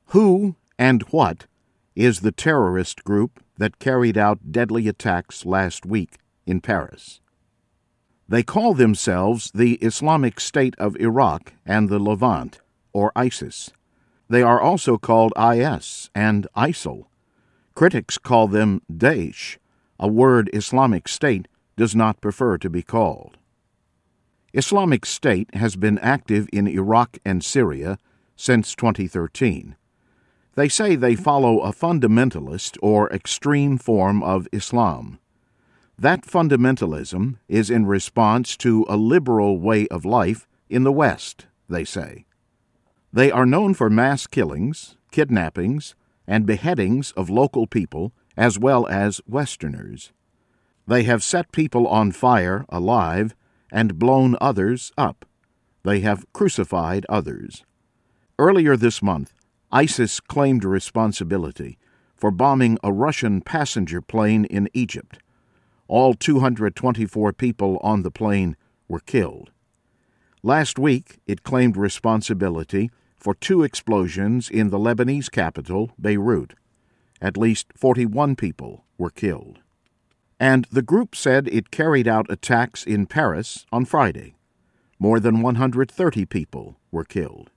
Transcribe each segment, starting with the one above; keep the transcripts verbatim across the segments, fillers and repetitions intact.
Who and what is the terrorist group that carried out deadly attacks last week in Paris? They call themselves the Islamic State of Iraq and the Levant, or ISIS. They are also called I S and ISIL. Critics call them Daesh, a word Islamic State does not prefer to be called. Islamic State has been active in Iraq and Syria since twenty thirteen. They say they follow a fundamentalist or extreme form of Islam. That fundamentalism is in response to a liberal way of life in the West, they say. They are known for mass killings, kidnappings, and beheadings of local people as well as Westerners. They have set people on fire alive and blown others up. They have crucified others. Earlier this month, ISIS claimed responsibility for bombing a Russian passenger plane in Egypt. All two hundred twenty-four people on the plane were killed. Last week, it claimed responsibility for two explosions in the Lebanese capital, Beirut. At least forty-one people were killed. And the group said it carried out attacks in Paris on Friday. More than one hundred thirty people were killed.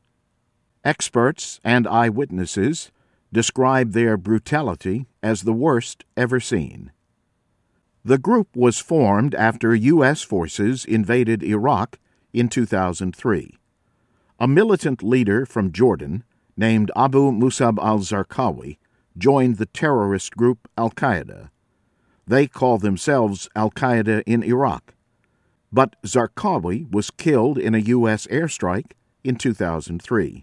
Experts and eyewitnesses describe their brutality as the worst ever seen. The group was formed after U S forces invaded Iraq in two thousand three. A militant leader from Jordan named Abu Musab al-Zarqawi joined the terrorist group Al-Qaeda. They call themselves Al-Qaeda in Iraq. But Zarqawi was killed in a U S airstrike in two thousand three.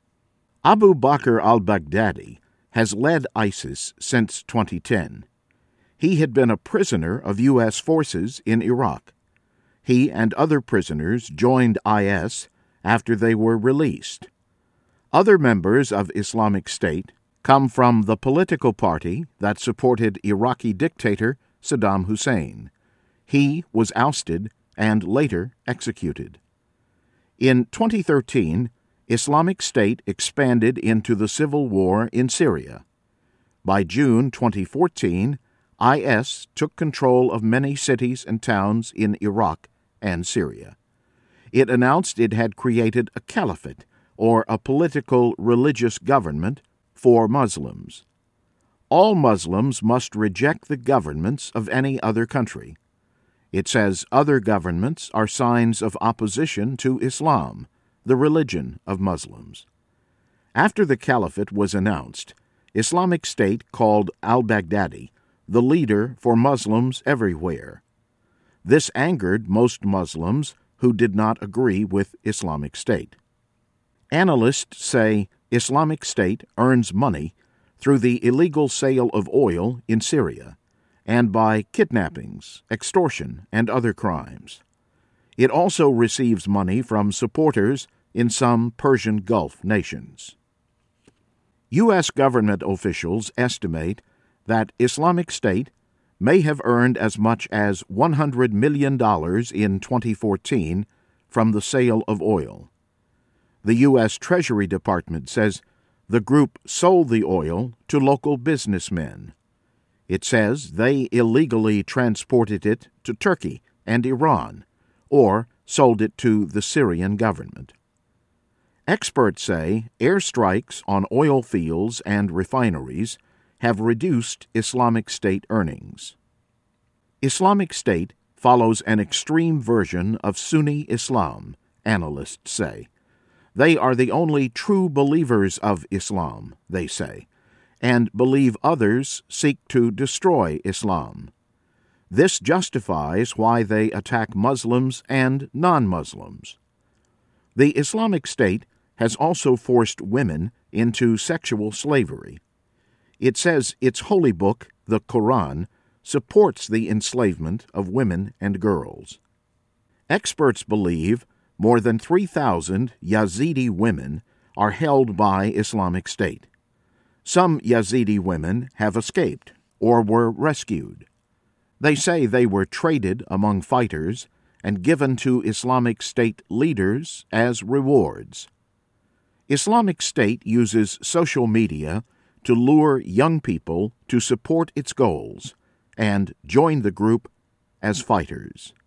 Abu Bakr al-Baghdadi has led ISIS since twenty ten. He had been a prisoner of U S forces in Iraq. He and other prisoners joined I S after they were released. Other members of Islamic State come from the political party that supported Iraqi dictator Saddam Hussein. He was ousted and later executed. In twenty thirteen, Islamic State expanded into the civil war in Syria. By June twenty fourteen, I S took control of many cities and towns in Iraq and Syria. It announced it had created a caliphate, or a political religious government, for Muslims. All Muslims must reject the governments of any other country. It says other governments are signs of opposition to Islam, the religion of Muslims. After the caliphate was announced, Islamic State called al-Baghdadi the leader for Muslims everywhere. This angered most Muslims who did not agree with Islamic State. Analysts say Islamic State earns money through the illegal sale of oil in Syria and by kidnappings, extortion, and other crimes. It also receives money from supporters in some Persian Gulf nations. U S government officials estimate that Islamic State may have earned as much as one hundred million dollars in twenty fourteen from the sale of oil. The U S Treasury Department says the group sold the oil to local businessmen. It says they illegally transported it to Turkey and Iran, or sold it to the Syrian government. Experts say airstrikes on oil fields and refineries have reduced Islamic State earnings. Islamic State follows an extreme version of Sunni Islam, analysts say. They are the only true believers of Islam, they say, and believe others seek to destroy Islam. This justifies why they attack Muslims and non-Muslims. The Islamic State has also forced women into sexual slavery. It says its holy book, the Quran, supports the enslavement of women and girls. Experts believe more than three thousand Yazidi women are held by Islamic State. Some Yazidi women have escaped or were rescued. They say they were traded among fighters and given to Islamic State leaders as rewards. Islamic State uses social media to lure young people to support its goals and join the group as fighters.